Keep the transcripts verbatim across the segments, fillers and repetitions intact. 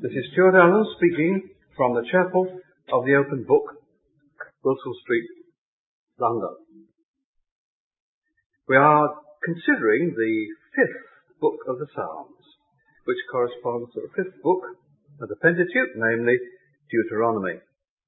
This is Stuart Allen speaking from the Chapel of the Open Book, Wilsall Street, London. We are considering the fifth book of the Psalms, which corresponds to the fifth book of the Pentateuch, namely Deuteronomy.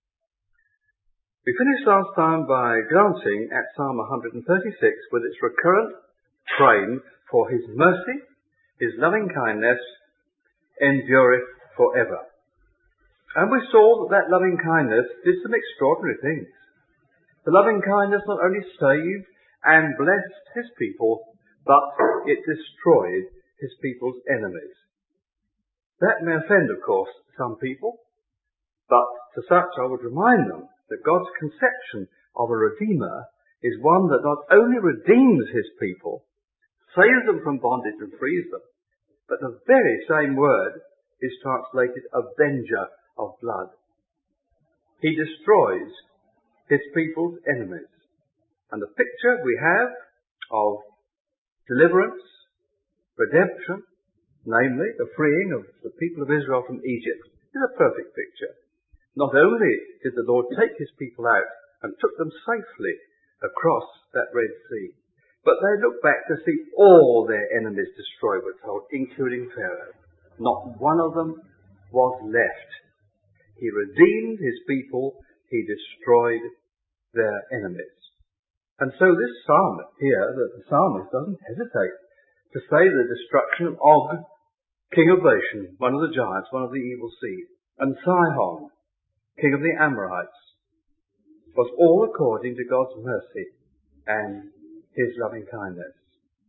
We finished last time by glancing at Psalm one hundred thirty-six with its recurrent praying for his mercy, his loving kindness, endureth forever. And we saw that that loving kindness did some extraordinary things. The loving kindness not only saved and blessed his people, but it destroyed his people's enemies. That may offend, of course, some people, but to such I would remind them that God's conception of a Redeemer is one that not only redeems his people, saves them from bondage and frees them, but the very same word is translated avenger of blood. He destroys his people's enemies. And the picture we have of deliverance, redemption, namely the freeing of the people of Israel from Egypt, is a perfect picture. Not only did the Lord take his people out and took them safely across that Red Sea, but they looked back to see all their enemies destroyed, we're told, including Pharaoh. Not one of them was left. He redeemed his people. He destroyed their enemies. And so this psalm here, that the psalmist doesn't hesitate to say the destruction of Og, king of Bashan, one of the giants, one of the evil seed, and Sihon, king of the Amorites, was all according to God's mercy and his loving kindness.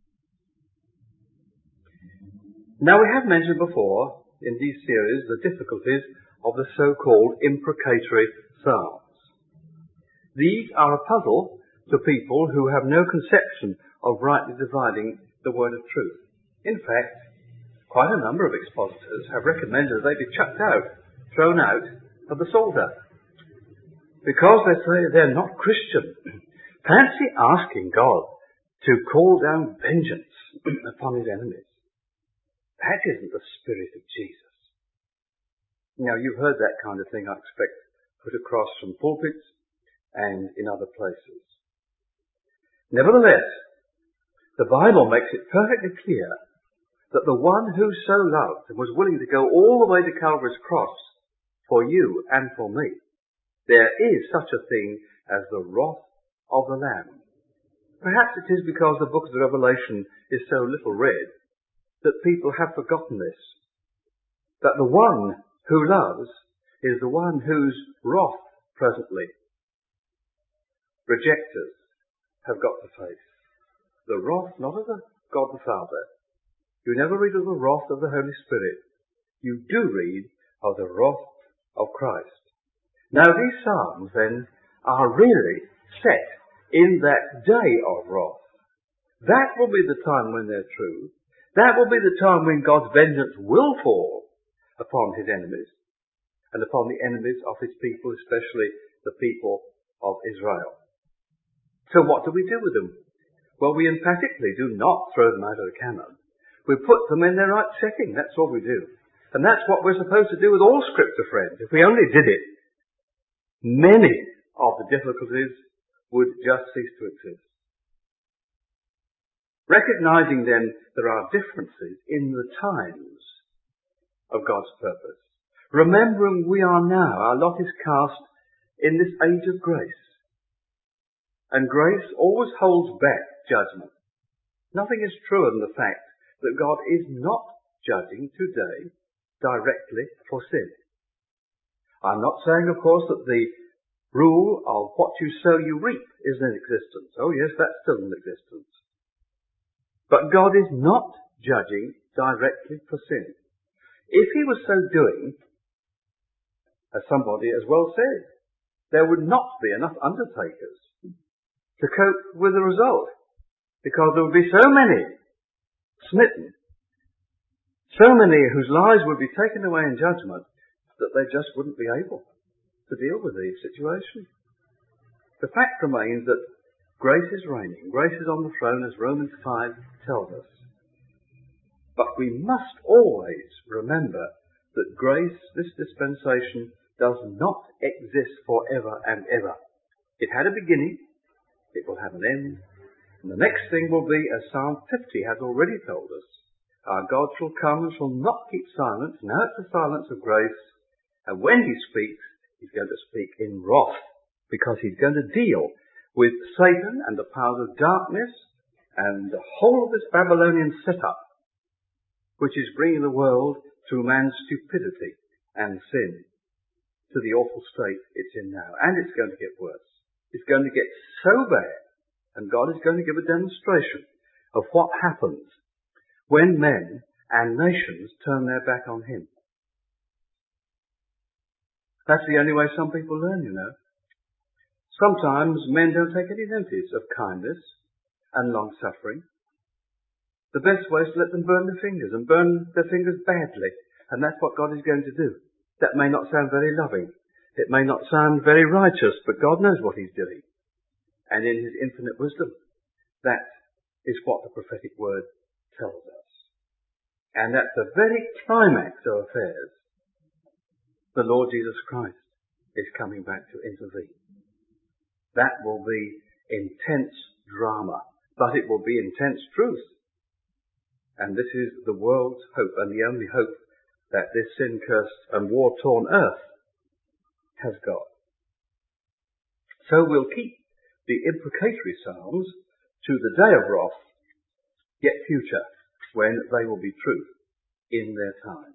Now we have mentioned before in these series the difficulties of the so-called imprecatory psalms. These are a puzzle to people who have no conception of rightly dividing the word of truth. In fact, quite a number of expositors have recommended they be chucked out, thrown out of the Psalter, because they say they're not Christian. Fancy asking God to call down vengeance upon his enemies. That isn't the spirit of Jesus. Now, you've heard that kind of thing, I expect, put across from pulpits and in other places. Nevertheless, the Bible makes it perfectly clear that the one who so loved and was willing to go all the way to Calvary's cross for you and for me, there is such a thing as the wrath of the Lamb. Perhaps it is because the book of the Revelation is so little read that people have forgotten this, that the one who loves is the one whose wrath presently rejectors have got to face. The wrath not of the God the Father. You never read of the wrath of the Holy Spirit. You do read of the wrath of Christ. Now these psalms then are really set in that day of wrath. That will be the time when they're true. That will be the time when God's vengeance will fall upon his enemies and upon the enemies of his people, especially the people of Israel. So what do we do with them? Well, we emphatically do not throw them out of the cannon. We put them in their right setting. That's what we do. And that's what we're supposed to do with all Scripture, friends. If we only did it, many of the difficulties would just cease to exist. Recognizing then there are differences in the times of God's purpose. Remembering we are now, our lot is cast in this age of grace. And grace always holds back judgment. Nothing is truer than the fact that God is not judging today directly for sin. I'm not saying, of course, that the rule of what you sow you reap is in existence. Oh yes, that's still in existence. But God is not judging directly for sin. If he was so doing, as somebody as well said, there would not be enough undertakers to cope with the result, because there would be so many smitten, so many whose lives would be taken away in judgment, that they just wouldn't be able to deal with the situation. The fact remains that grace is reigning. Grace is on the throne, as Romans five tells us. But we must always remember that grace, this dispensation, does not exist forever and ever. It had a beginning, it will have an end, and the next thing will be, as Psalm fifty has already told us, our God shall come and shall not keep silence. Now it's the silence of grace, and when he speaks, he's going to speak in wrath, because he's going to deal with Satan and the powers of darkness and the whole of this Babylonian setup, which is bringing the world through man's stupidity and sin to the awful state it's in now. And it's going to get worse. It's going to get so bad, and God is going to give a demonstration of what happens when men and nations turn their back on him. That's the only way some people learn, you know. Sometimes men don't take any notice of kindness and long-suffering. The best way is to let them burn their fingers, and burn their fingers badly. And that's what God is going to do. That may not sound very loving. It may not sound very righteous, but God knows what he's doing. And in his infinite wisdom, that is what the prophetic word tells us. And at the very climax of affairs, the Lord Jesus Christ is coming back to intervene. That will be intense drama, but it will be intense truth. And this is the world's hope, and the only hope that this sin-cursed and war-torn earth has got. So we'll keep the imprecatory psalms to the day of wrath, yet future, when they will be truth in their time.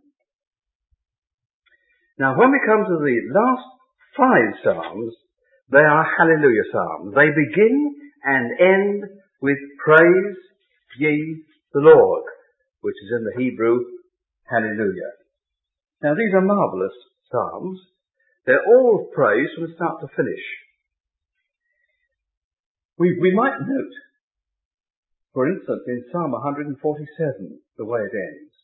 Now, when we come to the last five psalms, they are hallelujah psalms. They begin and end with praise ye the Lord, which is in the Hebrew hallelujah. Now, these are marvellous psalms. They're all praise from start to finish. We, we might note, for instance, in Psalm one forty-seven, the way it ends.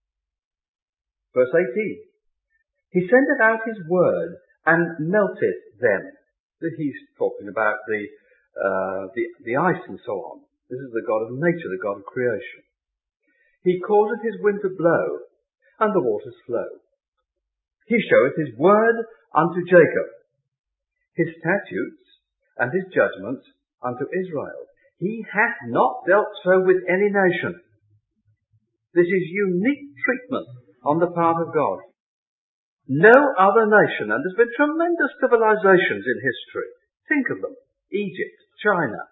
Verse eighteen. He sendeth out his word and melteth them. He's talking about the, uh, the, the ice and so on. This is the God of nature, the God of creation. He causeth his wind to blow, and the waters flow. He showeth his word unto Jacob, his statutes and his judgments unto Israel. He hath not dealt so with any nation. This is unique treatment on the part of God. No other nation, and there's been tremendous civilizations in history. Think of them. Egypt, China.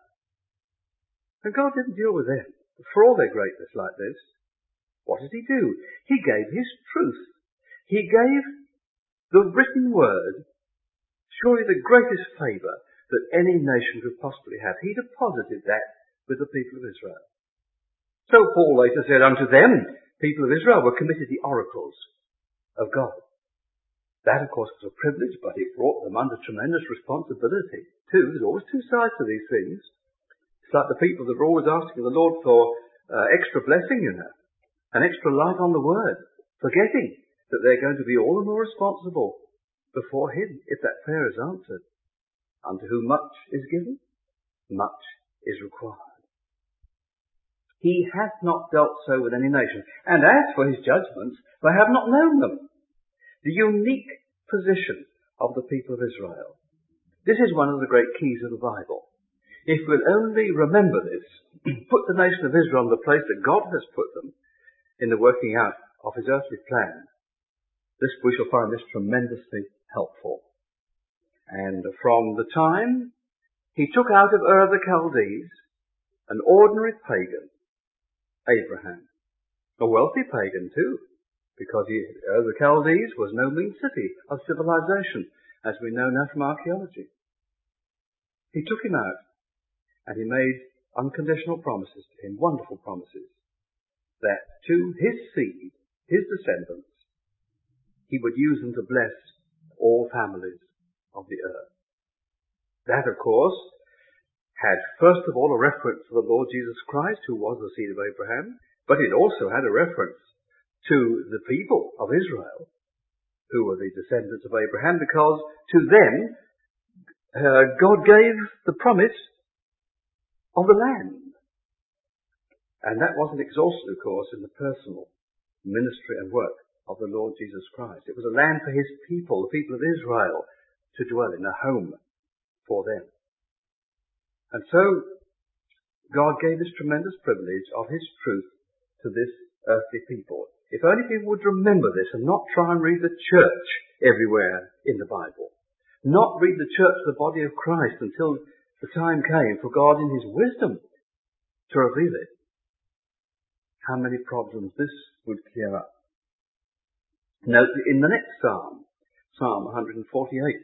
And God didn't deal with them for all their greatness like this. What did he do? He gave his truth. He gave the written word, surely the greatest favour that any nation could possibly have. He deposited that with the people of Israel. So Paul later said, unto them, people of Israel, were committed the oracles of God. That, of course, was a privilege, but it brought them under tremendous responsibility too. There's always two sides to these things. It's like the people that are always asking the Lord for uh, extra blessing, you know, an extra light on the word, forgetting that they're going to be all the more responsible before him if that prayer is answered. Unto whom much is given, much is required. He hath not dealt so with any nation. And as for his judgments, they have not known them. The unique position of the people of Israel. This is one of the great keys of the Bible. If we'll only remember this, put the nation of Israel in the place that God has put them in the working out of his earthly plan, this we shall find this tremendously helpful. And from the time he took out of Ur of the Chaldees an ordinary pagan, Abraham, a wealthy pagan too, because he, Ur of the Chaldees was no mean city of civilization, as we know now from archaeology. He took him out, and he made unconditional promises to him, wonderful promises, that to his seed, his descendants, he would use them to bless all families of the earth. That, of course, had first of all a reference to the Lord Jesus Christ, who was the seed of Abraham, but it also had a reference to the people of Israel, who were the descendants of Abraham, because to them uh, God gave the promise of the land. And that wasn't exhausted, of course, in the personal ministry and work of the Lord Jesus Christ. It was a land for his people, the people of Israel, to dwell in, a home for them. And so, God gave this tremendous privilege of his truth to this earthly people. If only people would remember this and not try and read the church everywhere in the Bible. Not read the church, the body of Christ, until the time came for God in his wisdom to reveal it. How many problems this would clear up. Note in the next psalm, Psalm one forty-eight.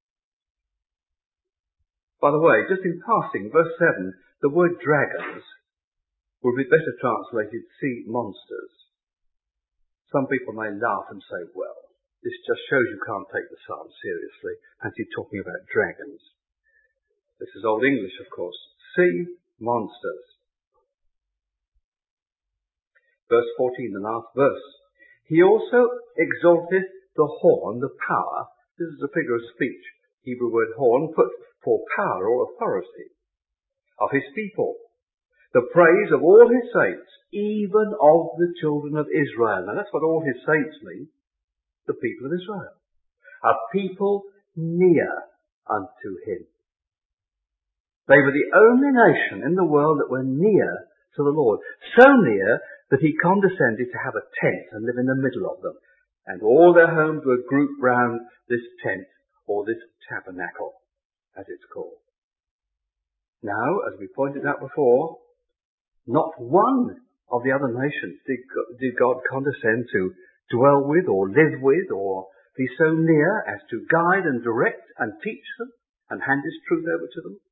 By the way, just in passing, verse seven, the word dragons would be better translated sea monsters. Some people may laugh and say, well, this just shows you can't take the psalm seriously, and you're talking about dragons. This is Old English, of course. Sea monsters. Verse fourteen, the last verse. He also exalteth the horn, the power. This is a figure of speech. Hebrew word horn, put for power or authority of his people. The praise of all his saints, even of the children of Israel. Now that's what all his saints mean. The people of Israel. A people near unto him. They were the only nation in the world that were near to the Lord. So near that he condescended to have a tent and live in the middle of them. And all their homes were grouped round this tent, or this tabernacle, as it's called. Now, as we pointed out before, not one of the other nations did, did God condescend to dwell with or live with or be so near as to guide and direct and teach them and hand his truth over to them.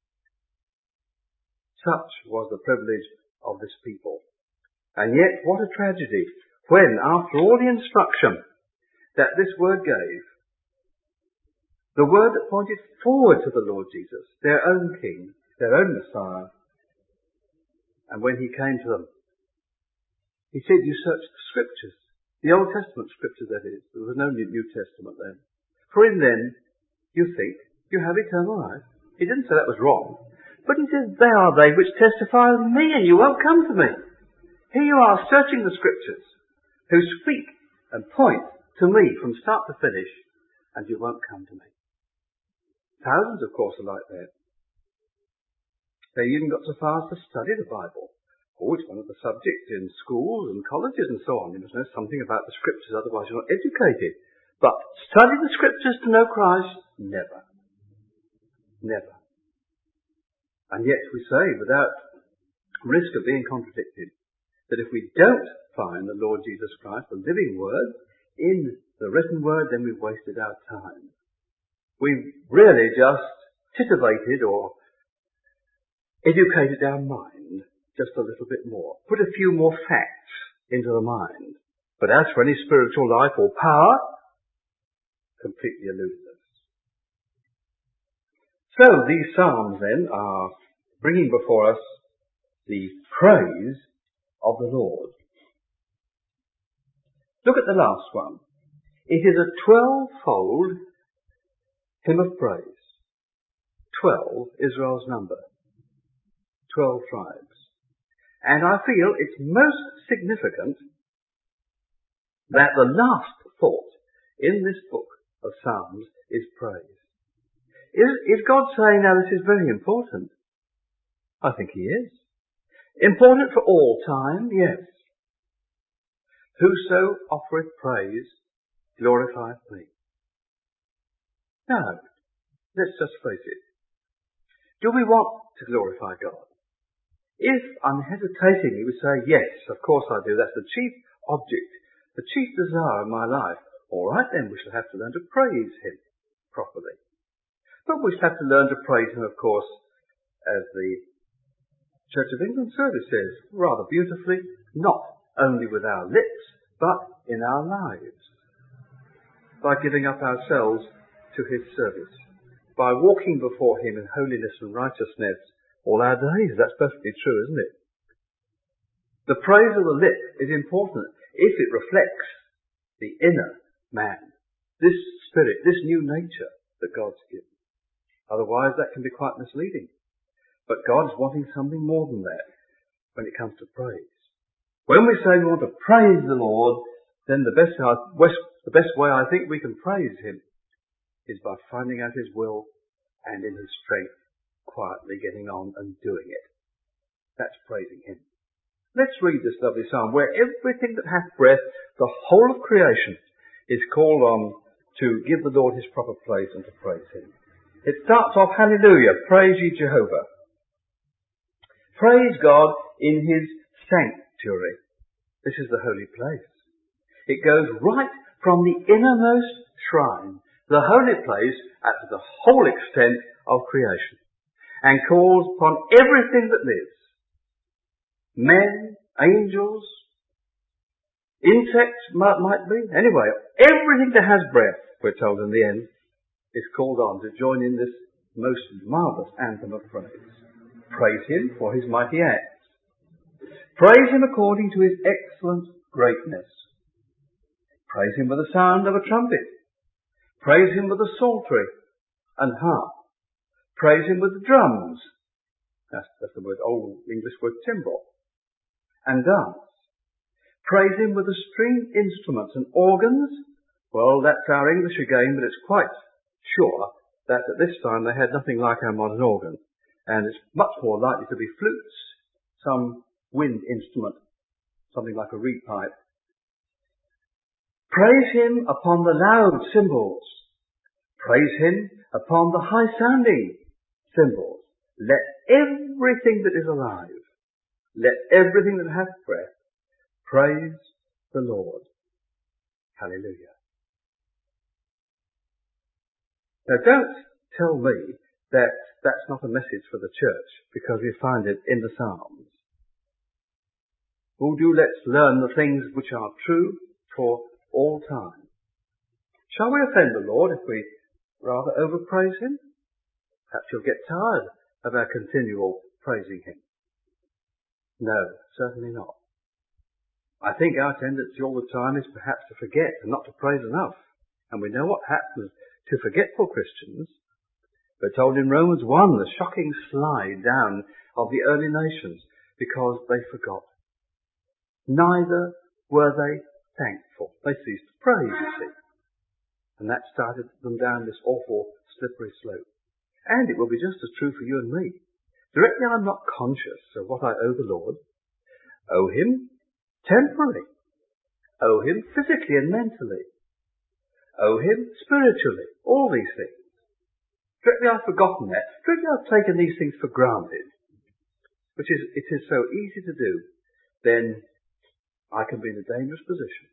Such was the privilege of this people. And yet, what a tragedy when, after all the instruction that this word gave, the word that pointed forward to the Lord Jesus, their own King, their own Messiah, and when he came to them, he said, you search the Scriptures, the Old Testament Scriptures that is. There was no New Testament then. For in them you think you have eternal life. He didn't say that was wrong. But he says, they are they which testify of me, and you won't come to me. Here you are searching the Scriptures, who speak and point to me from start to finish, and you won't come to me. Thousands, of course, are like that. They even got so far as to study the Bible. Oh, it's one of the subjects in schools and colleges and so on. You must know something about the Scriptures, otherwise you're not educated. But study the Scriptures to know Christ? Never. Never. And yet we say, without risk of being contradicted, that if we don't find the Lord Jesus Christ, the living Word, in the written Word, then we've wasted our time. We've really just titivated or educated our mind just a little bit more. Put a few more facts into the mind. But as for any spiritual life or power, completely eluded us. So these Psalms then are bringing before us the praise of the Lord. Look at the last one. It is a twelve-fold hymn of praise. Twelve, Israel's number. Twelve tribes. And I feel it's most significant that the last thought in this book of Psalms is praise. Is, is God saying, now this is very important? I think he is. Important for all time, yes. Whoso offereth praise glorifieth me. Now, let's just face it. Do we want to glorify God? If unhesitatingly we say, yes, of course I do, that's the chief object, the chief desire of my life, all right then, we shall have to learn to praise him properly. But we shall have to learn to praise him, of course, as the Church of England service says, rather beautifully, not only with our lips, but in our lives. By giving up ourselves to his service. By walking before him in holiness and righteousness all our days. That's perfectly true, isn't it? The praise of the lip is important if it reflects the inner man. This spirit, this new nature that God's given. Otherwise that can be quite misleading. But God's wanting something more than that when it comes to praise. When we say we want to praise the Lord, then the best, the best way I think we can praise him is by finding out his will and in his strength, quietly getting on and doing it. That's praising him. Let's read this lovely psalm where everything that hath breath, the whole of creation, is called on to give the Lord his proper place and to praise him. It starts off, hallelujah, praise ye Jehovah. Praise God in his sanctuary. This is the holy place. It goes right from the innermost shrine, the holy place, at the whole extent of creation, and calls upon everything that lives. Men, angels, insects might, might be. Anyway, everything that has breath, we're told in the end, is called on to join in this most marvellous anthem of praise. Praise him for his mighty acts. Praise him according to his excellent greatness. Praise him with the sound of a trumpet. Praise him with the psaltery and harp. Praise him with the drums. That's, that's the word, old English word timbrel. And dance. Praise him with the stringed instruments and organs. Well, that's our English again, but it's quite sure that at this time they had nothing like our modern organ. And it's much more likely to be flutes, some wind instrument, something like a reed pipe. Praise him upon the loud cymbals. Praise him upon the high-sounding cymbals. Let everything that is alive, let everything that hath breath, praise the Lord. Hallelujah. Now don't tell me that that's not a message for the church, because we find it in the Psalms. Oh, do let's learn the things which are true for all time. Shall we offend the Lord if we rather overpraise him? Perhaps you'll get tired of our continual praising him. No, certainly not. I think our tendency all the time is perhaps to forget and not to praise enough. And we know what happens to forgetful Christians. We're told in Romans one, the shocking slide down of the early nations because they forgot. Neither were they thankful. They ceased to praise, you see. And that started them down this awful slippery slope. And it will be just as true for you and me. Directly I'm not conscious of what I owe the Lord, owe him temporally, owe him physically and mentally, owe him spiritually, all these things. Directly I've forgotten that, directly I've taken these things for granted, which is, it is so easy to do, then I can be in a dangerous position.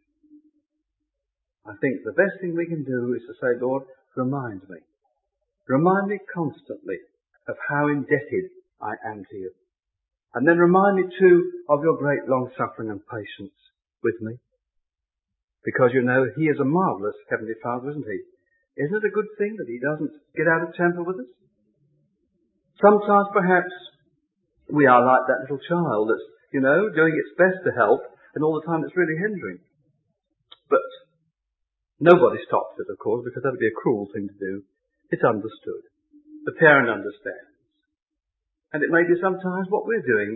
I think the best thing we can do is to say, Lord, remind me. Remind me constantly of how indebted I am to you. And then remind me too of your great long-suffering and patience with me. Because you know, he is a marvellous Heavenly Father, isn't he? Isn't it a good thing that he doesn't get out of temper with us? Sometimes perhaps we are like that little child that's, you know, doing its best to help, and all the time it's really hindering. But nobody stops it, of course, because that would be a cruel thing to do. It's understood. The parent understands. And it may be sometimes what we're doing,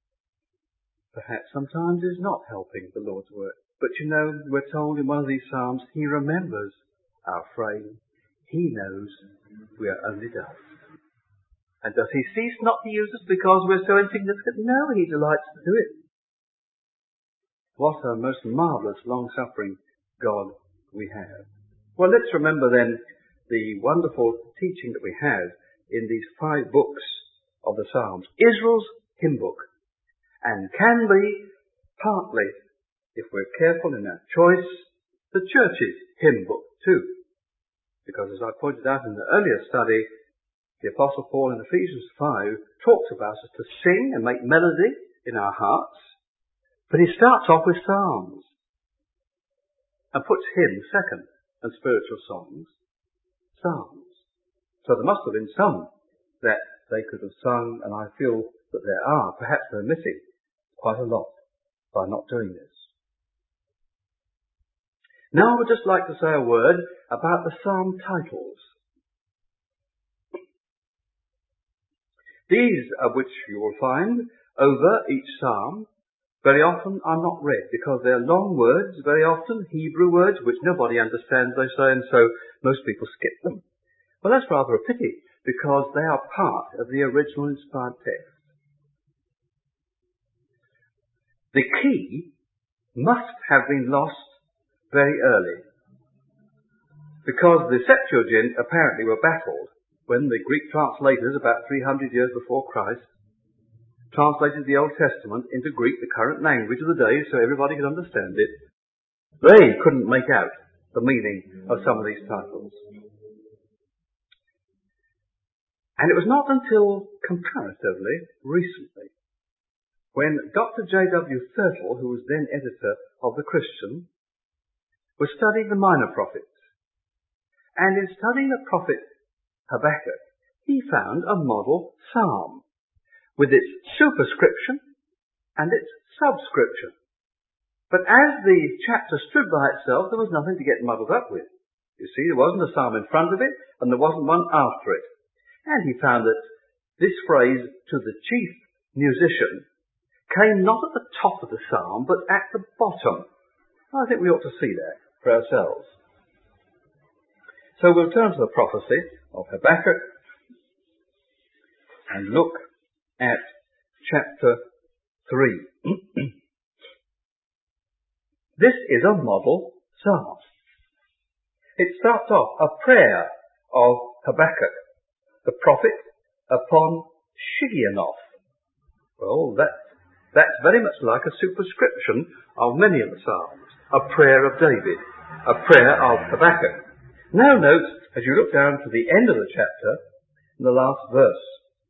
perhaps sometimes, is not helping the Lord's work. But you know, we're told in one of these Psalms, he remembers our frame. He knows we are only dust. And does he cease not to use us because we're so insignificant? No, he delights to do it. What a most marvellous, long-suffering God we have. Well, let's remember then the wonderful teaching that we have in these five books of the Psalms. Israel's hymn book. And can be partly, if we're careful in our choice, the church's hymn book too. Because as I pointed out in the earlier study, the Apostle Paul in Ephesians five talks about us to sing and make melody in our hearts. But he starts off with psalms and puts hymns second and spiritual songs, psalms. So there must have been some that they could have sung, and I feel that there are. Perhaps they're missing quite a lot by not doing this. Now I would just like to say a word about the psalm titles. These of which you will find over each psalm very often are not read because they're long words, very often Hebrew words which nobody understands, they say, and so most people skip them. Well, that's rather a pity because they are part of the original inspired text. The key must have been lost very early because the Septuagint apparently were baffled when the Greek translators about three hundred years before Christ translated the Old Testament into Greek, the current language of the day, so everybody could understand it. They couldn't make out the meaning of some of these titles. And it was not until comparatively recently when Doctor J W Thurtle, who was then editor of The Christian, was studying the minor prophets. And in studying the prophet Habakkuk, he found a model psalm with its superscription and its subscription. But as the chapter stood by itself, there was nothing to get muddled up with. You see, there wasn't a psalm in front of it, and there wasn't one after it. And he found that this phrase, to the chief musician, came not at the top of the psalm, but at the bottom. I think we ought to see that for ourselves. So we'll turn to the prophecy of Habakkuk and look at chapter three. This is a model psalm. It starts off a prayer of Habakkuk, the prophet, upon Shigionoth. Well, that, that's very much like a superscription of many of the psalms. A prayer of David, a prayer of Habakkuk. Now note, as you look down to the end of the chapter, in the last verse,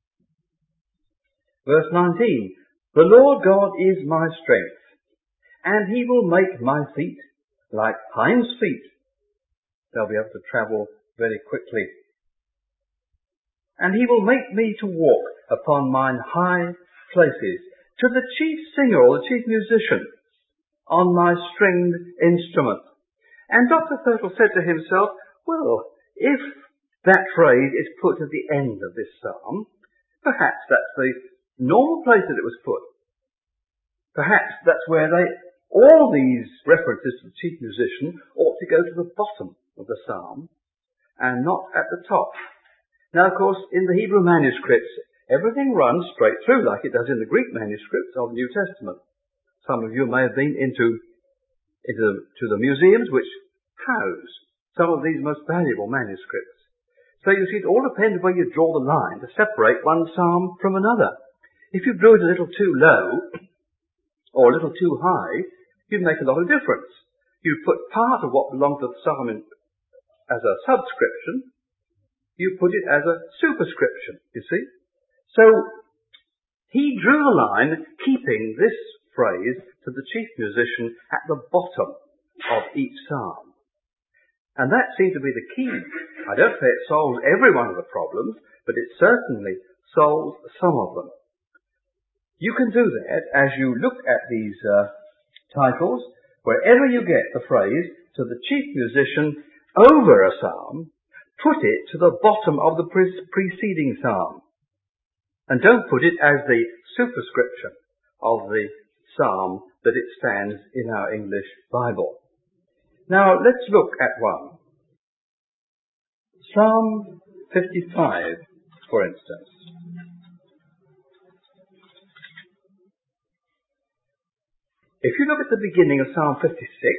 verse nineteen, the Lord God is my strength, and he will make my feet like hinds' feet. They'll be able to travel very quickly. And he will make me to walk upon mine high places, to the chief singer or the chief musician, on my stringed instrument. And Doctor Thurtle said to himself, well, if that phrase is put at the end of this psalm, perhaps that's the normal place that it was put. Perhaps that's where they, all these references to the chief musician ought to go to the bottom of the psalm and not at the top. Now, of course, in the Hebrew manuscripts, everything runs straight through like it does in the Greek manuscripts of the New Testament. Some of you may have been into, into to the museums which house some of these most valuable manuscripts. So you see, it all depends where you draw the line to separate one psalm from another. If you drew it a little too low or a little too high, you'd make a lot of difference. You'd put part of what belonged to the psalm in, as a subscription. You put it as a superscription, you see. So he drew the line, keeping this phrase to the chief musician at the bottom of each psalm. And that seemed to be the key. I don't say it solves every one of the problems, but it certainly solves some of them. You can do that as you look at these uh, titles. Wherever you get the phrase, to the chief musician over a psalm, put it to the bottom of the pre- preceding psalm. And don't put it as the superscription of the psalm that it stands in our English Bible. Now, let's look at one. Psalm fifty-five, for instance. If you look at the beginning of Psalm fifty-six,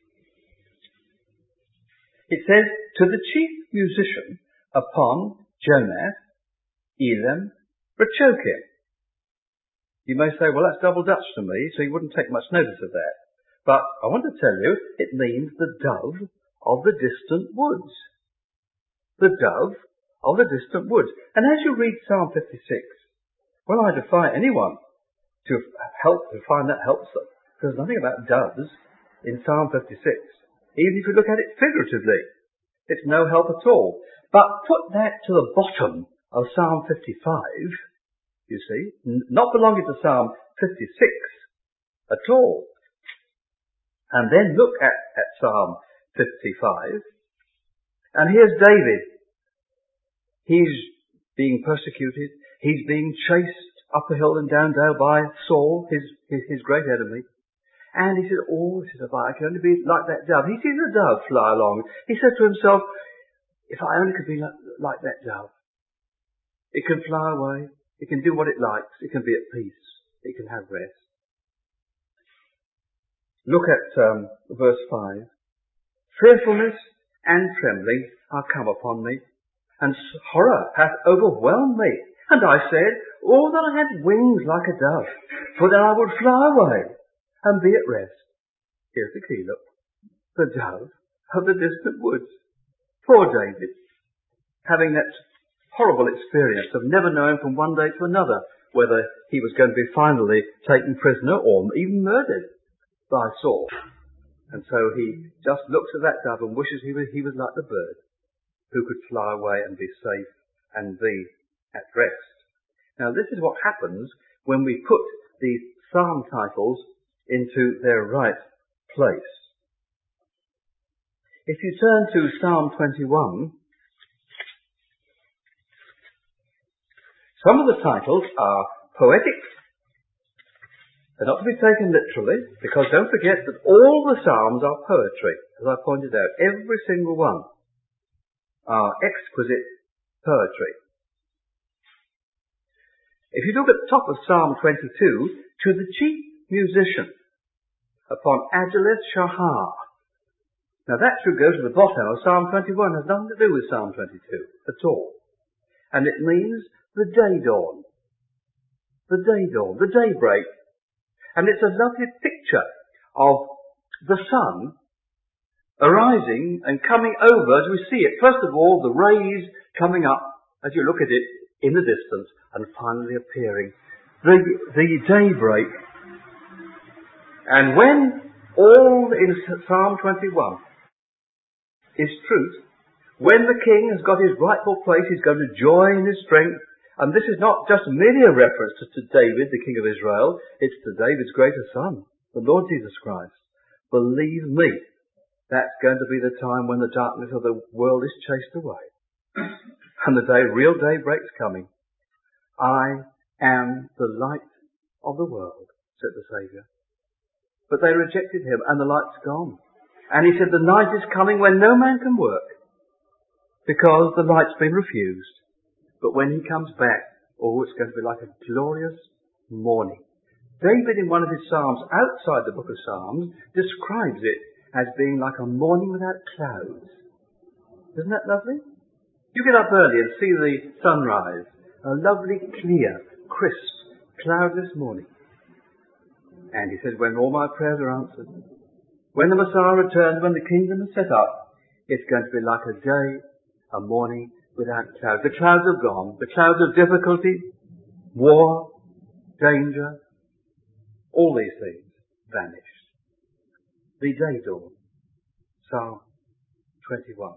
it says, to the chief musician upon Jonath, Elam, Rachokim. You may say, well, that's double Dutch to me, so you wouldn't take much notice of that. But I want to tell you, it means the dove of the distant woods. The dove of the distant woods. And as you read Psalm fifty-six, well, I defy anyone to help to find that helpful. There's nothing about doves in Psalm fifty-six. Even if you look at it figuratively, it's no help at all. But put that to the bottom of Psalm fifty-five, you see, not belonging to Psalm fifty-six at all. And then look at, at Psalm fifty-five. And here's David. He's being persecuted. He's being chased up a hill and down dale by Saul, his, his, his great enemy. And he said, oh, he said, if I could only be like that dove. He sees a dove fly along. He said to himself, if I only could be like, like that dove. It can fly away. It can do what it likes. It can be at peace. It can have rest. Look at um, verse five. Fearfulness and trembling are come upon me, and horror hath overwhelmed me. And I said, oh, that I had wings like a dove, for then I would fly away and be at rest. Here's the key, look. The dove of the distant woods. Poor David, having that horrible experience of never knowing from one day to another whether he was going to be finally taken prisoner or even murdered by Saul. And so he just looks at that dove and wishes he was, he was like the bird who could fly away and be safe and be at rest. Now this is what happens when we put these psalm titles into their right place. If you turn to Psalm twenty-one, some of the titles are poetic. They're not to be taken literally, because don't forget that all the Psalms are poetry, as I pointed out. Every single one are exquisite poetry. If you look at the top of Psalm twenty-two, to the chief musician, upon Ajaleth Shahar. Now that should go to the bottom of Psalm twenty-one. It has nothing to do with Psalm twenty-two at all. And it means the day dawn. The day dawn, the daybreak. And it's a lovely picture of the sun arising and coming over as we see it. First of all, the rays coming up as you look at it in the distance and finally appearing. The, the daybreak. And when all in Psalm twenty-one is truth, when the king has got his rightful place, he's going to joy in his strength. And this is not just merely a reference to, to David, the king of Israel. It's to David's greater son, the Lord Jesus Christ. Believe me, that's going to be the time when the darkness of the world is chased away. And the day, real daybreak's coming. I am the light of the world, said the Saviour. But they rejected him, and the light's gone. And he said, the night is coming when no man can work, because the light's been refused. But when he comes back, oh, it's going to be like a glorious morning. David, in one of his Psalms, outside the book of Psalms, describes it as being like a morning without clouds. Isn't that lovely? You get up early and see the sunrise. A lovely, clear, crisp, cloudless morning. And he says, when all my prayers are answered, when the Messiah returns, when the kingdom is set up, it's going to be like a day, a morning without clouds. The clouds have gone. The clouds of difficulty, war, danger, all these things vanished. The day dawn. Psalm twenty-one.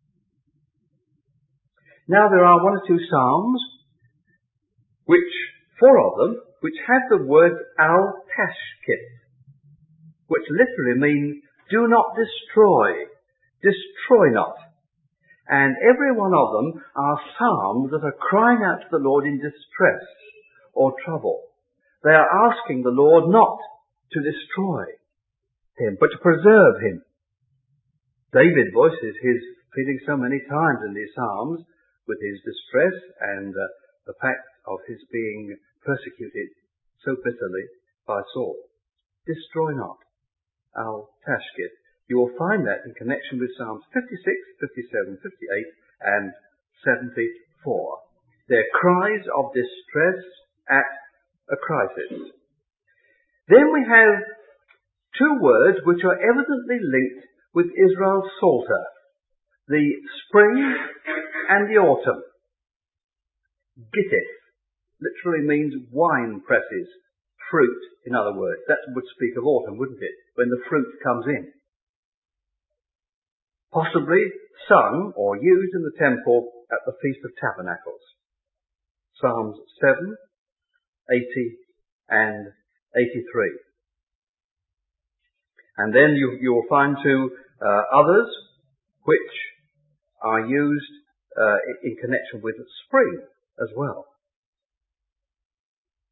Now there are one or two psalms, which, four of them, which have the word al-tashkit, which literally means do not destroy, destroy not. And every one of them are psalms that are crying out to the Lord in distress or trouble. They are asking the Lord not to destroy him, but to preserve him. David voices his feelings so many times in these psalms with his distress and uh, the fact of his being persecuted so bitterly by Saul. Destroy not, al-tashkit. You will find that in connection with Psalms fifty-six, fifty-seven, fifty-eight and seventy-four. They're cries of distress at a crisis. Then we have two words which are evidently linked with Israel's Psalter. The spring and the autumn. Gittith literally means wine presses. Fruit, in other words. That would speak of autumn, wouldn't it? When the fruit comes in. Possibly sung or used in the temple at the Feast of Tabernacles. Psalms seven, eighty and eighty-three. And then you, you will find two uh, others which are used uh, in connection with spring as well.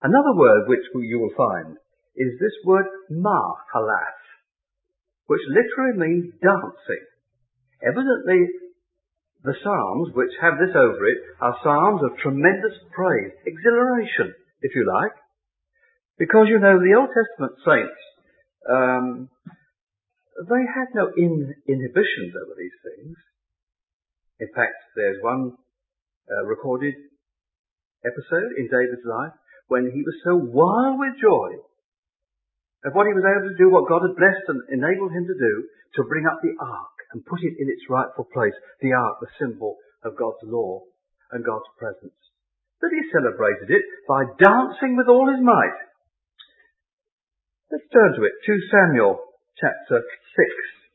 Another word which you will find is this word mahalas, which literally means dancing. Evidently, the psalms which have this over it are psalms of tremendous praise, exhilaration, if you like. Because, you know, the Old Testament saints, um, they had no in- inhibitions over these things. In fact, there's one uh, recorded episode in David's life when he was so wild with joy at what he was able to do, what God had blessed and enabled him to do, to bring up the ark and put it in its rightful place. The ark, the symbol of God's law and God's presence. That he celebrated it by dancing with all his might. Let's turn to it. Second Samuel chapter six.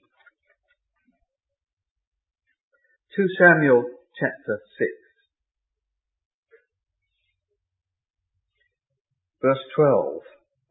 Second Samuel chapter six. Verse twelve.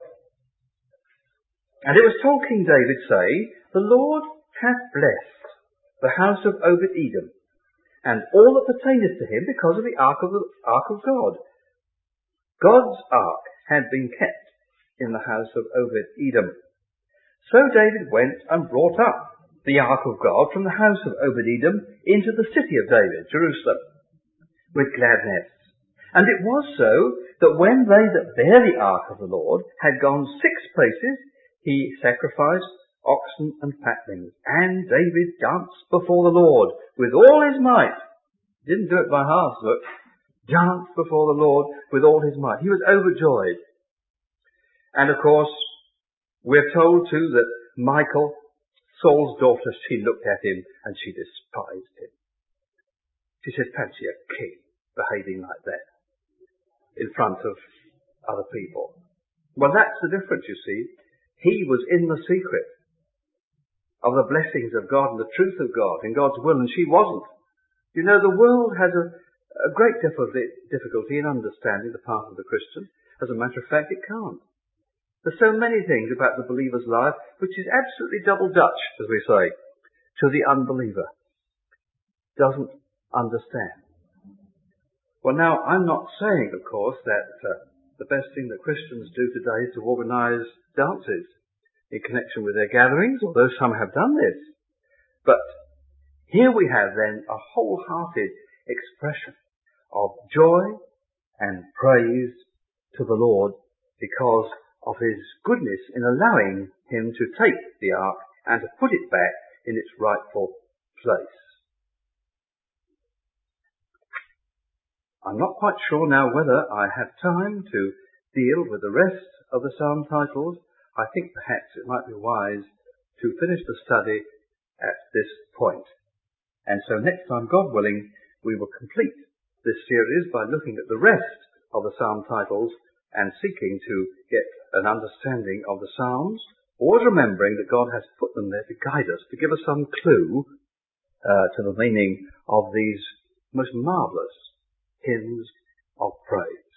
And it was told King David, saying, The Lord hath blessed the house of Obed-Edom, and all that pertaineth to him, because of the ark of the ark of God. God's ark had been kept in the house of Obed-Edom. So David went and brought up the ark of God from the house of Obed-Edom into the city of David, Jerusalem, with gladness. And it was so that when they that bare the ark of the Lord had gone six places, he sacrificed oxen and fatlings, and David danced before the Lord with all his might. He didn't do it by half, look. Danced before the Lord with all his might. He was overjoyed. And of course, we're told too that Michal, Saul's daughter, she looked at him and she despised him. She said, fancy a king behaving like that in front of other people. Well, that's the difference, you see. He was in the secret of the blessings of God and the truth of God and God's will, and she wasn't. You know, the world has a, a great difficulty in understanding the path of the Christian. As a matter of fact, it can't. There's so many things about the believer's life which is absolutely double Dutch, as we say, to the unbeliever. Doesn't understand. Well, now, I'm not saying, of course, that uh, the best thing that Christians do today is to organise dances in connection with their gatherings, although some have done this. But here we have then a wholehearted expression of joy and praise to the Lord because of his goodness in allowing him to take the ark and to put it back in its rightful place. I'm not quite sure now whether I have time to deal with the rest of the psalm titles. I think perhaps it might be wise to finish the study at this point. And so next time, God willing, we will complete this series by looking at the rest of the psalm titles and seeking to get an understanding of the psalms, always remembering that God has put them there to guide us, to give us some clue uh, to the meaning of these most marvellous hymns of praise.